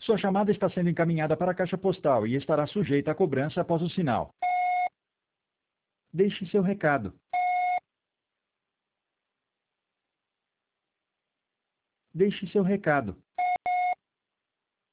Sua chamada está sendo encaminhada para a caixa postal e estará sujeita a cobrança após o sinal. Deixe seu recado. Deixe seu recado.